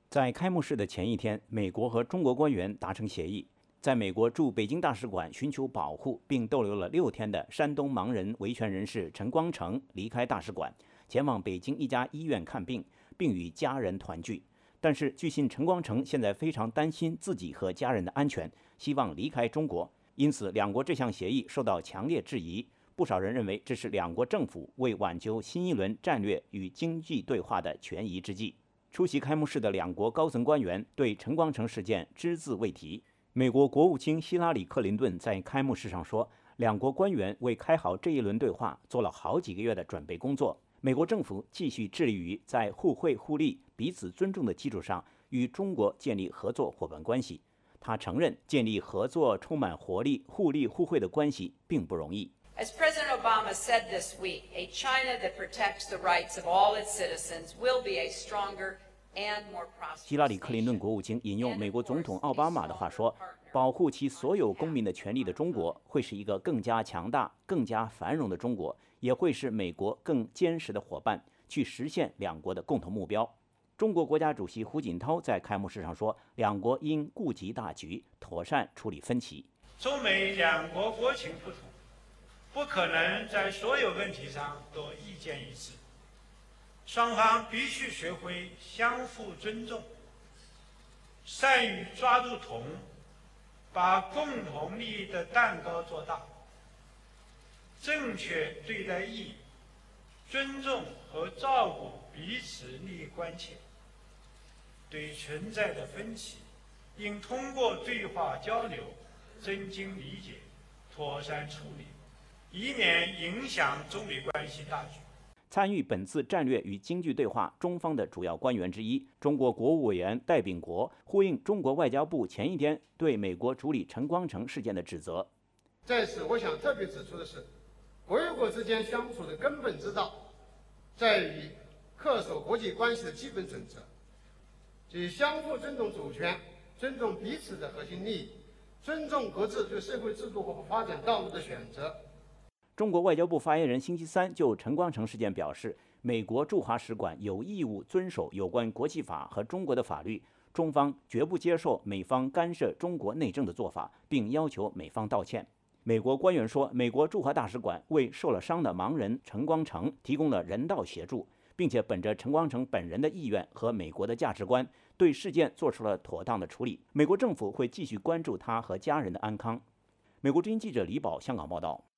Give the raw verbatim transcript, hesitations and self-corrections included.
在开幕式的前一天，美国和中国官员达成协议，在美国驻北京大使馆寻求保护并逗留了六天的山东盲人维权人士陈光诚离开大使馆，前往北京一家医院看病，并与家人团聚。但是，据信陈光诚现在非常担心自己和家人的安全，希望离开中国，因此两国这项协议受到强烈质疑。不少人认为这是两国政府为挽救新一轮战略与经济对话的权宜之计。出席开幕式的两国高层官员对陈光诚事件只字未提。美国国务卿希拉里·克林顿在开幕式上说，两国官员为开好这一轮对话做了好几个月的准备工作。美国政府继续致力于在互惠互利、彼此尊重的基础上与中国建立合作伙伴关系。他承认，建立合作充满活力、互利互惠的关系并不容易。 As President Obama said this week, a China that protects the rights of all its citizens will be a stronger and more prosperous. 希拉里·克林顿国务卿引用美国总统奥巴马的话说，保护其所有公民的权利的中国会是一个更加强大、更加繁荣的中国，也会是美国更坚实的伙伴，去实现两国的共同目标。中国国家主席胡锦涛在开幕式上说，两国应顾及大局，妥善处理分歧。 中美两国国情不同，不可能在所有问题上都意见一致，双方必须学会相互尊重，善于抓住铜，把共同利益的蛋糕做大，正确对待异议，尊重和照顾彼此利益关切。对存在的分歧，应通过对话交流增进理解，妥善处理，以免影响中美关系大局。 参与本次战略与经济对话中方的主要官员之一，中国国务委员戴秉国呼应中国外交部前一天对美国处理陈光诚事件的指责。 在此，我想特别指出的是，国与国之间相处的根本之道，在于恪守国际关系的基本准则，即相互尊重主权，尊重彼此的核心利益，尊重各自对社会制度和发展道路的选择。 中国外交部发言人星期三就陈光诚事件表示，美国驻华使馆有义务遵守有关国际法和中国的法律，中方绝不接受美方干涉中国内政的做法，并要求美方道歉。美国官员说，美国驻华大使馆为受了伤的盲人陈光诚提供了人道协助，并且本着陈光诚本人的意愿和美国的价值观，对事件做出了妥当的处理。美国政府会继续关注他和家人的安康。美国之音记者李宝香港报道。